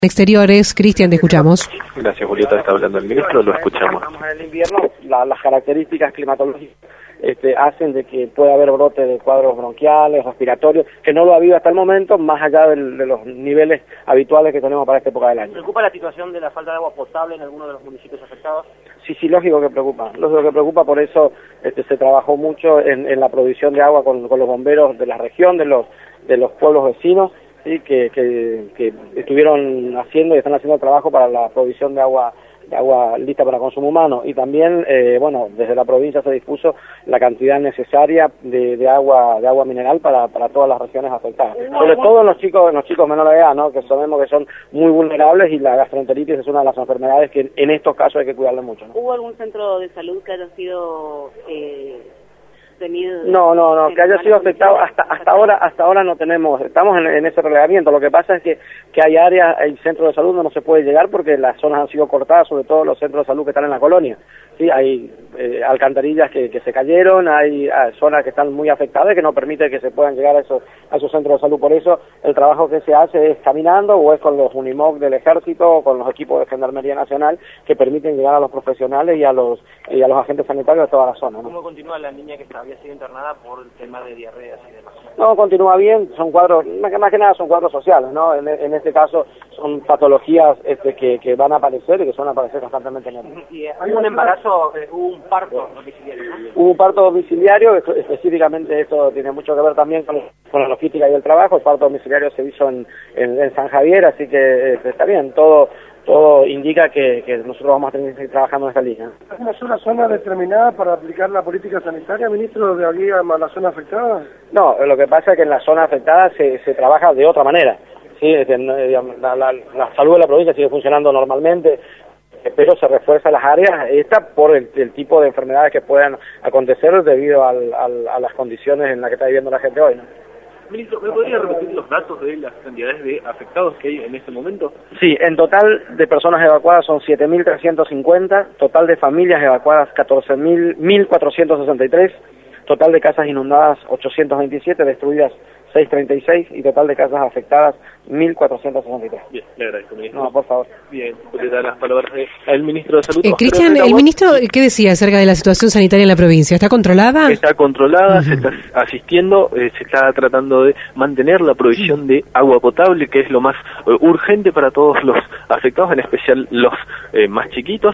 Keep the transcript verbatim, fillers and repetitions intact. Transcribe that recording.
Exteriores, Cristian, te escuchamos. Gracias, Julieta, está hablando el ministro, lo escuchamos. En el invierno, la, las características climatológicas este, hacen de que pueda haber brote de cuadros bronquiales, respiratorios, que no lo ha habido hasta el momento, más allá del, de los niveles habituales que tenemos para esta época del año. ¿Preocupa la situación de la falta de agua potable en algunos de los municipios afectados? Sí, sí, lógico que preocupa, lógico que preocupa, por eso este, se trabajó mucho en, en la provisión de agua con, con los bomberos de la región, de los, de los pueblos vecinos, sí, que, que, que estuvieron haciendo y están haciendo el trabajo para la provisión de agua de agua lista para consumo humano, y también eh, bueno, desde la provincia se dispuso la cantidad necesaria de, de agua de agua mineral para, para todas las regiones afectadas, sobre todo en los chicos en los chicos menores de edad, ¿no? Que sabemos que son muy vulnerables, y la gastroenteritis es una de las enfermedades que en estos casos hay que cuidarle mucho, ¿no? ¿Hubo algún centro de salud que haya sido eh, tenido? No, no, no, que haya sido afectado hasta hasta ahora hasta ahora no tenemos, estamos en, en ese relevamiento. Lo que pasa es que, que hay áreas, hay centros de salud donde no se puede llegar porque las zonas han sido cortadas, sobre todo los centros de salud que están en la colonia. Sí, hay eh, alcantarillas que, que se cayeron, hay, hay zonas que están muy afectadas que no permiten que se puedan llegar a esos a esos centros de salud. Por eso el trabajo que se hace es caminando, o es con los Unimog del Ejército, o con los equipos de Gendarmería Nacional, que permiten llegar a los profesionales y a los y a los agentes sanitarios de toda la zona, ¿no? ¿Cómo continúa la niña que había sido internada por el tema de diarreas y demás? No, continúa bien, son cuadros, más que, más que nada son cuadros sociales, ¿no? En, en este caso son patologías este, que, que van a aparecer y que suelen aparecer constantemente en el... ¿Y hay un embarazo, eh, hubo un parto domiciliario, ¿no? Hubo un parto domiciliario, específicamente esto tiene mucho que ver también con, con la logística y el trabajo. El parto domiciliario se hizo en, en, en San Javier, así que este, está bien, todo todo indica que, que nosotros vamos a tener que seguir trabajando en esta línea. ¿Es una sola zona determinada para aplicar la política sanitaria, ministro, de aquí a la zona afectada? No, lo que pasa es que en la zona afectada se, se trabaja de otra manera. Sí, la, la, la salud de la provincia sigue funcionando normalmente, pero se refuerzan las áreas esta por el, el tipo de enfermedades que puedan acontecer debido al, al, a las condiciones en las que está viviendo la gente hoy, ¿no? Ministro, ¿me podría repetir los datos de las cantidades de afectados que hay en este momento? Sí, en total de personas evacuadas son siete mil trescientos cincuenta, total de familias evacuadas catorce mil cuatrocientos sesenta y tres, total de casas inundadas ochocientos veintisiete, destruidas seiscientos treinta y seis, y total de casas afectadas mil cuatrocientos sesenta y tres. Bien, le agradezco, ministro. No, por favor. Bien, le da las palabras del ministro de Salud. Eh, Cristian, ¿el ministro qué decía acerca de la situación sanitaria en la provincia? ¿Está controlada? Está controlada, uh-huh. Se está asistiendo, eh, se está tratando de mantener la provisión de agua potable, que es lo más eh, urgente para todos los afectados, en especial los eh, más chiquitos.